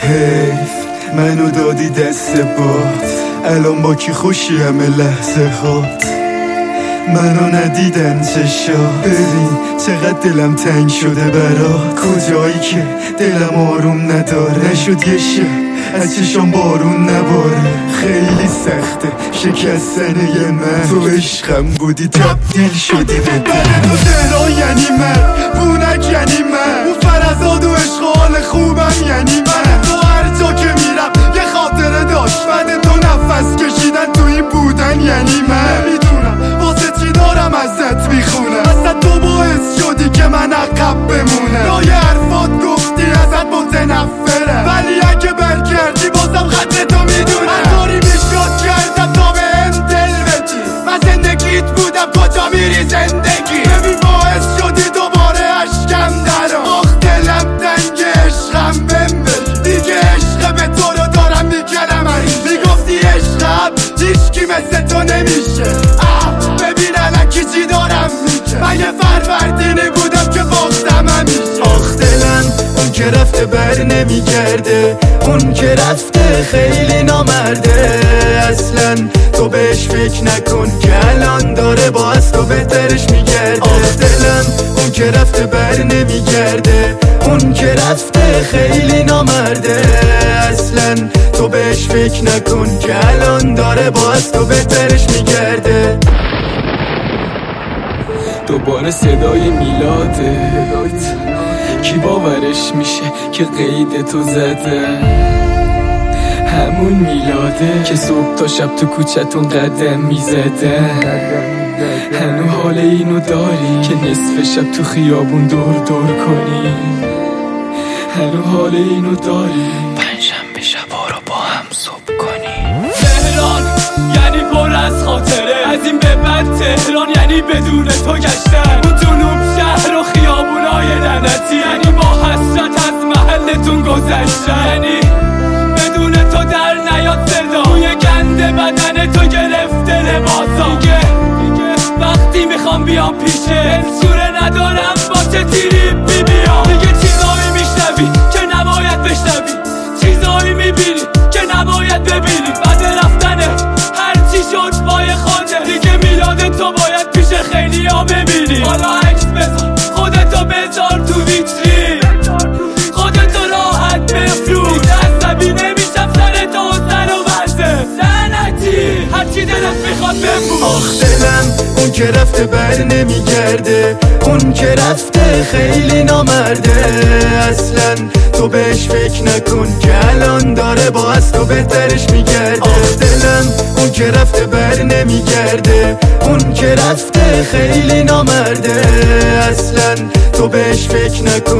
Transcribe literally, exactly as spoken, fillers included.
حیف منو دادی دست باد، الان با کی خوشی همه لحظه هات، منو ندیدن چشا. ببین چقدر دلم تنگ شده برات، کجایی که دلم آروم نداره. نشد یه شب از چشام بارون نباره، خیلی سخته شکستن یه من. تو عشقم بودی تبدیل شدی به دل. تو تهران یعنی من، بونک یعنی من، اون فرزاد و عشق و حال خوبم یعنی من. تو هر جا که میرم یه خاطره داشت، بعد تو نفس کشیدن تو این بودن یعنی من. نمیدونم واسه چی دارم ازت میخونم، اصلا تو باعث شدی که من عقب بمونم. رای حرفات گفتی ازت متنفرم، ولی اگه برگردی بازم خط تو میدونم. هر کاری میشد کردم تا به هم دل بگی، من زندگیت بودم کجا میری زندگی. ببین باعث شدی دوباره عشقم درام، آخ دلم تنگ عشقم بهم بگی. دیگه عشق به تو رو دارم میکنم عریض، میگفتی عشقم هیچکی مثل تو نمیشه. آه ببین الکی چی دارم میگه، من یه فروردینی بودم که باختم همیشه. آخ دلم اون که رفته بر نمیگرده، اون که رفته خیلی نامرده. اصلا تو بهش فکر نکن که الان داره با از تو بهترش میگرده. آخ دلم اون که رفته بر نمیگرده، اون که رفته خیلی نامرده. اصلا تو بهش فکر نکن که الان داره با از تو بهترش میگرده. دوباره صدای میلاده، کی باورش میشه که قید تو زده. همون میلاده که صبح تا شب تو کوچتون قدم میزده. هنو حال اینو داری که نصف شب تو خیابون دور دور کنی. هنو حال اینو داری پنجشنبه شبا رو با هم صبح کنی. تهران یعنی پر از خاطره، از این به بعد تهران یعنی بدون تو گشتن. اون جنوب شهر و خیابونای لعنتی، یعنی با حسرت از محلتون گذشتن. یعنی بدون تو در نیاد صدا، توی گنده بدن تو گرفته لباسا. دیگه وقتی میخوام بیام پیشه سوره ندارم با چه تیری بی بیام. دیگه چیزایی میشنوی که نباید بشنوی، چیزایی میبینی که نباید ببینی. بعد رفتنه هرچی شد پای خوده، دیگه میلاد تو باید پیش خیلی ها ببینی. حالا عکس بذار خودتو بذار تو ویترین، خودتو راحت بفروش. دیگه عصبی نمیشم سر تو سر و وزه لعنتی، هرچی دلت میخواد بگو. آخ دلم اون که رفته بر نمیگرده، اون که رفته خیلی نامرده. اصلا تو بهش فکر نکن که الان داره با از تو بهترش میگرده. آخ دلم اون که رفته بر نمیگرده، اون که رفته خیلی نامرده. اصلا تو بهش فکر نکن